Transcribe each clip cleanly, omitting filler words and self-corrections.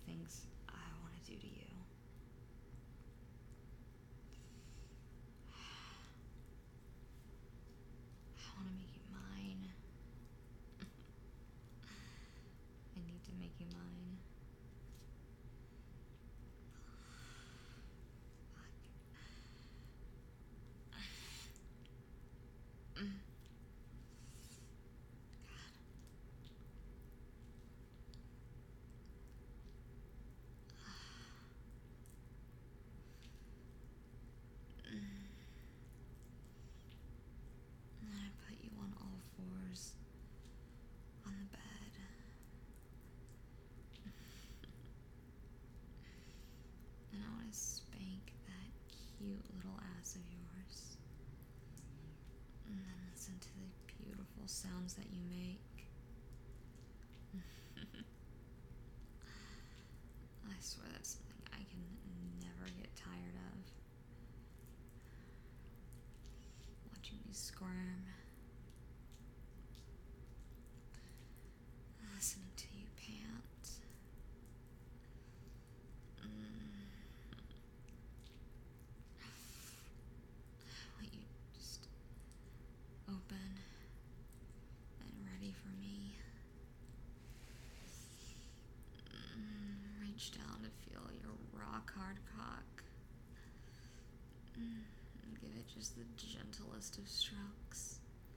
things I want to do to you. I want to make you mine. I need to make you mine. God. I put you on all fours on the bed. And I want to spank that cute little ass of yours. And then listen to the beautiful sounds that you make. I swear that's something I can never get tired of. Watching you squirm. Listening to you pant. Want you just open and ready for me. Reach down to feel your rock hard cock. And give it just the gentlest of strokes.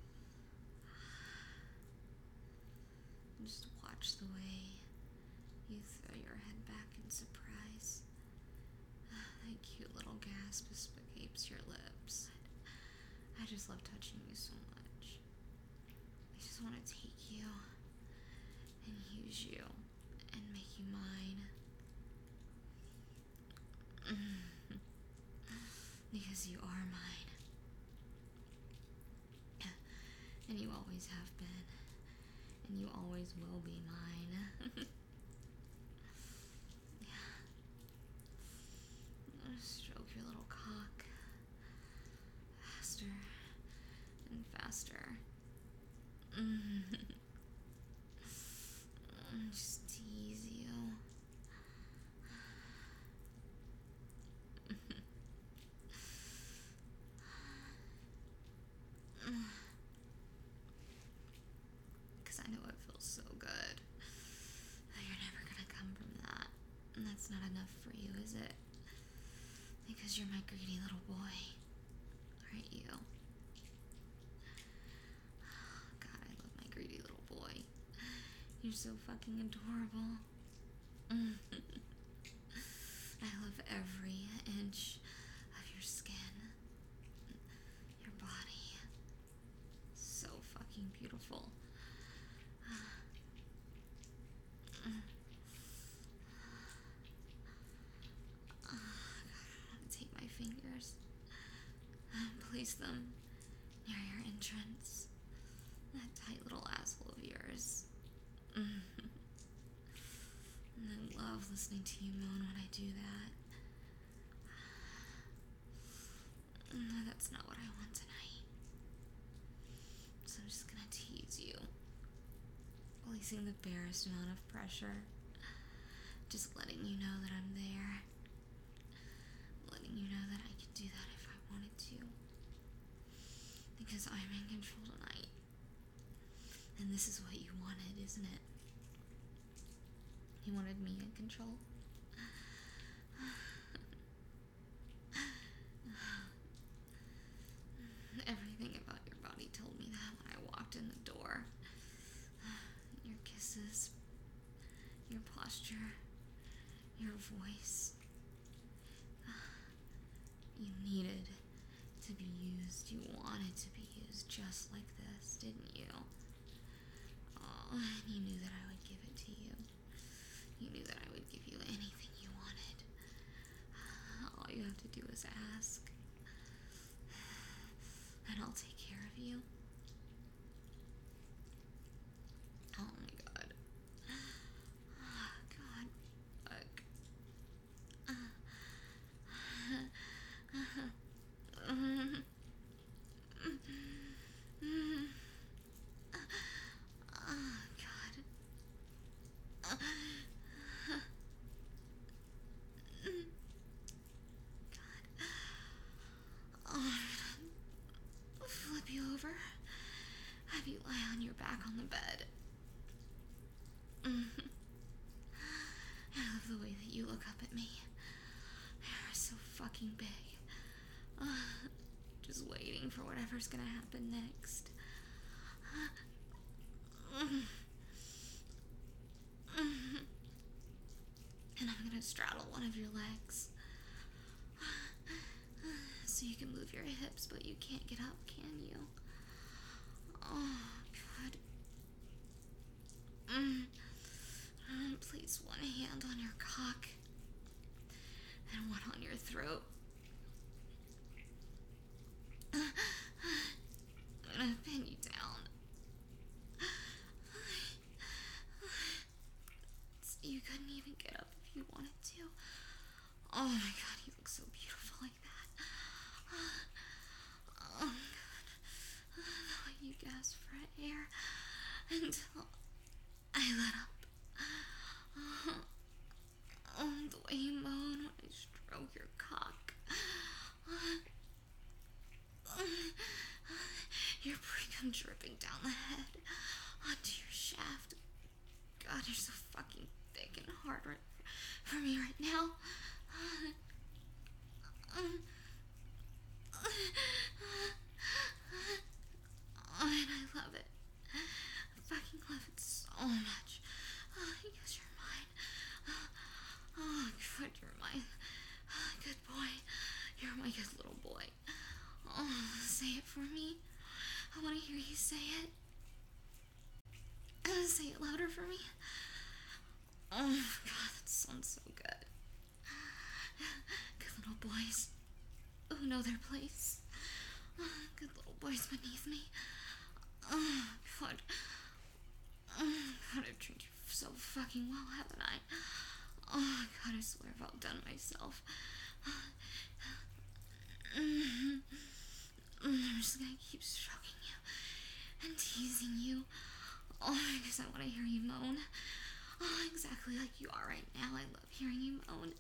Just watch the way you throw your head back in surprise. That cute little gasp escapes your lips. I just love touching you so much. I just want to take you and use you and make you mine. Because you are mine. And you always have been. And you always will be mine. Yeah. Stroke your little cock. Faster and faster. Just tease you. Because I know it feels so good. You're never gonna come from that. And that's not enough for you, is it? Because you're my greedy little boy. Aren't you? God, I love my greedy little boy. You're so fucking adorable. I love every inch of your skin. Your body. So fucking beautiful. Take my fingers and place them near your entrance. That tight little asshole of yours. And I love listening to you moan when I do that. No, that's not what I want tonight. So I'm just gonna tease you. Releasing the barest amount of pressure. Just letting you know that I'm there. Letting you know that I can do that if I wanted to. Because I'm in control tonight. And this is what you wanted, isn't it? You wanted me in control? Everything about your body told me that when I walked in the door. Your kisses, your posture, your voice. You needed to be used. You wanted to be used just like this, didn't you? Oh, and you knew that I would give it to you. You knew that I would give you anything you wanted. All you have to do is ask. And I'll take care of you. Oh my god. Oh, god. Fuck. Oh god. you lie on your back on the bed. I love the way that you look up at me. You're so fucking big. Just waiting for whatever's gonna happen next. And I'm gonna straddle one of your legs. So you can move your hips, but you can't get up, can you? Oh, God. Place one hand on your cock and one on your throat. I'm gonna pin you down. So you couldn't even get up if you wanted to. Oh my God, you look so beautiful like that. Oh God. The way you gasp for air until I let up. The way you moan when I stroke your cock. Your pre-cum dripping down the head onto your shaft. God, you're so fucking thick and hard for me right now. And I love it. I fucking love it so much. Because you're mine. Oh, God, you're my good boy. You're my good little boy. Oh, say it for me. I want to hear you say it. Say it louder for me. Oh, God, that sounds so good. Good little boys who know their place. Good little boys beneath me. Oh, God. Oh, God, I've treated you so fucking well, haven't I? Oh, God, I swear I've outdone myself. I'm just gonna keep stroking you and teasing you. Oh, because I want to hear you moan. Oh, exactly like you are right now. I love hearing you moan.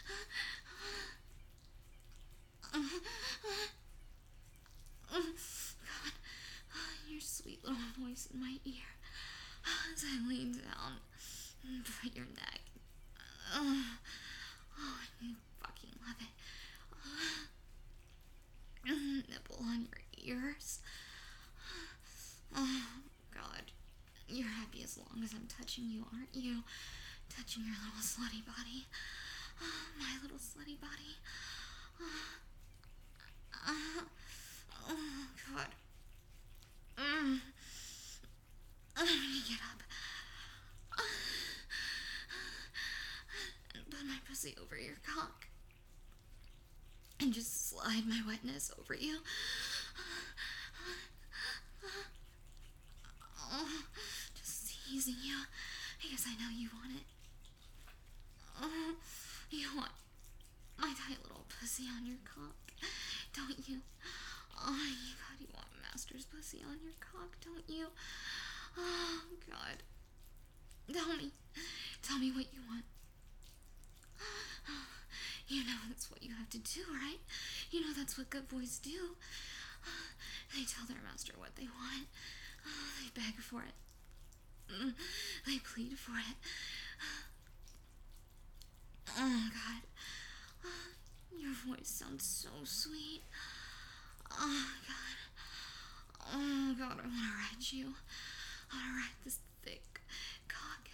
God, your sweet little voice in my ear as I lean down and put your neck. Oh, you fucking love it. Nipple on your ears. Oh, God. You're happy as long as I'm touching you, aren't you? Touching your little slutty body. My little slutty body. Oh, God. I'm gonna get up and put my pussy over your cock and just slide my wetness over you. Oh, just teasing you because I know you want it. Oh, you want my tight little pussy on your cock, don't you? Oh, God, you want Master's pussy on your cock, don't you? Oh, God. Tell me what you want. You know that's what you have to do, right? You know that's what good boys do. They tell their master what they want. They beg for it. They plead for it. Oh, God. Your voice sounds so sweet. Oh, God. Oh, God, I want to ride you. I want to ride this thick cock.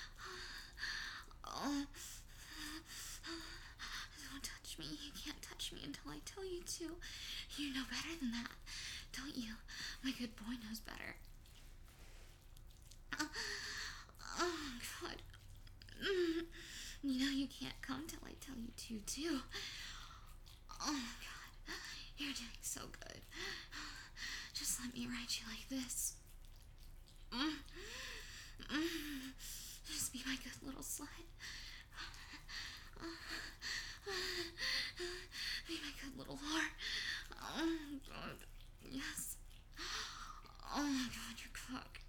Oh. Don't touch me. You can't touch me until I tell you to. You know better than that, don't you? My good boy knows better. Oh, God. You know you can't come till I tell you to, too. Oh, God. You're doing so good. Just let me ride you like this. Just be my good little slut. Be my good little whore. Oh, God. Yes. Oh, my God, your cock.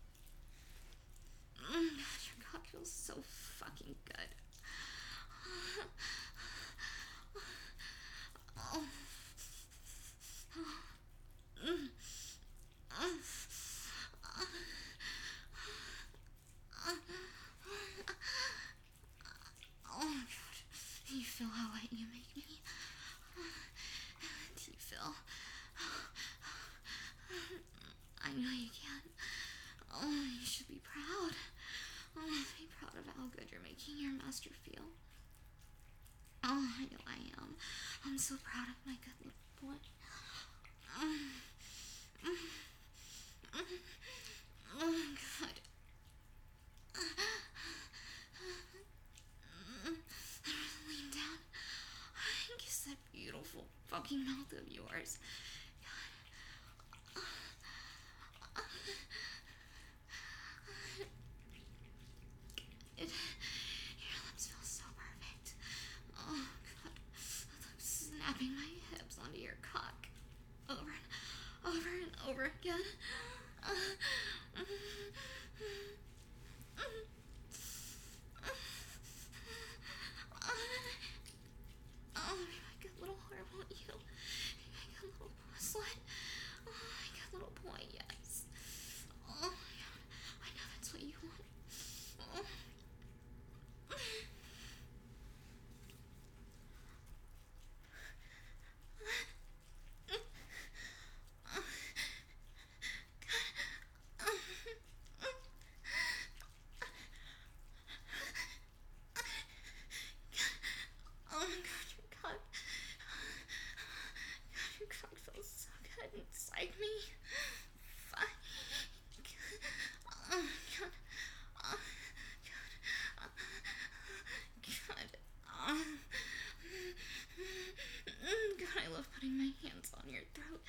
God, your cock feels so fucking good. Oh. good you're making your master feel. Oh, I know I am. I'm so proud of my good little boy. Oh, God. Lean down. Kiss that beautiful fucking mouth of yours. Your lips feel so perfect. Oh, God. I'm snapping my hips onto your cock. Over and over and over again. Oh, my good little heart, won't you? My good little slut. Oh, my good little boy, yes. Oh, my God. I know that's what you want. Oh. Oh my God, your cock. God, your cock feels so good inside me. Fuck. Oh my God. Oh God. God. God, I love putting my hands on your throat.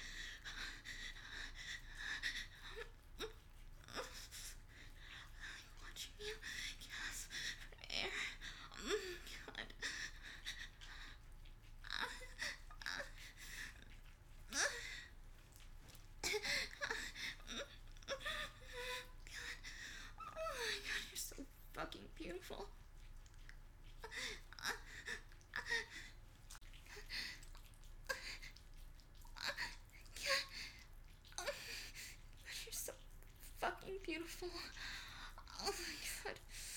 Watching you gasp for air. God. Oh my God, you're so fucking beautiful. You're so fucking beautiful. Oh my God.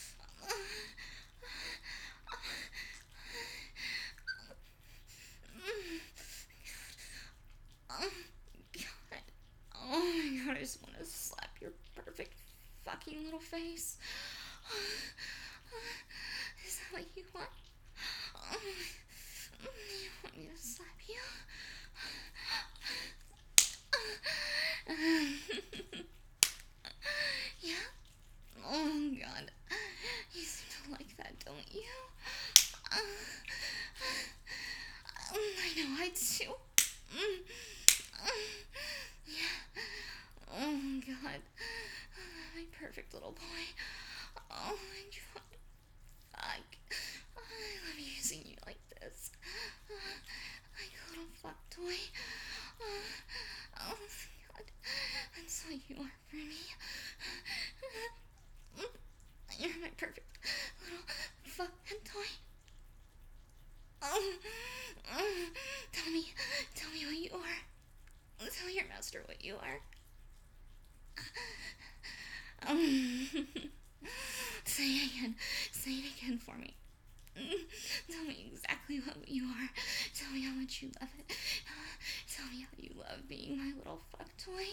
Oh God. Oh my God, I just want to slap your perfect fucking little face. Is that what you want? You want me to slap you? Yeah? Oh God. You seem to like that, don't you? I know I do. Yeah. Oh God. My perfect little boy. Oh my God. Fuck. I love using you like this. Like a little fuck toy. Oh my God. That's what you are for me. You're my perfect little fuck toy. Tell me what you are. Tell your master what you are. Say it again for me. Tell me exactly what you are. Tell me how much you love it. Tell me how you love being my little fuck toy.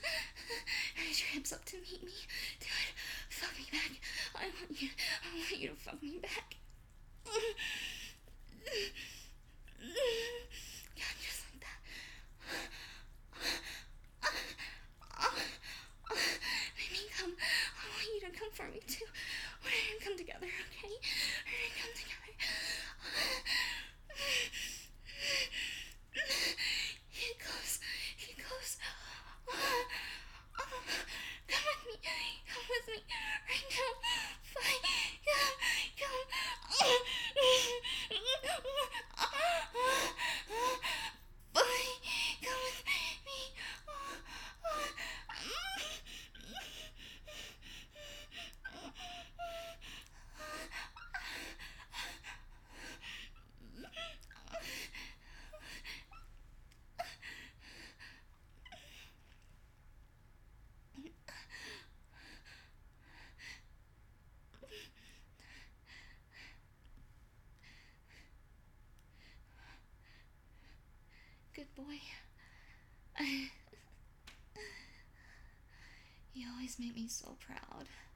Raise your hips up to meet me. Do it. Fuck me back. I want you to boy. You always make me so proud.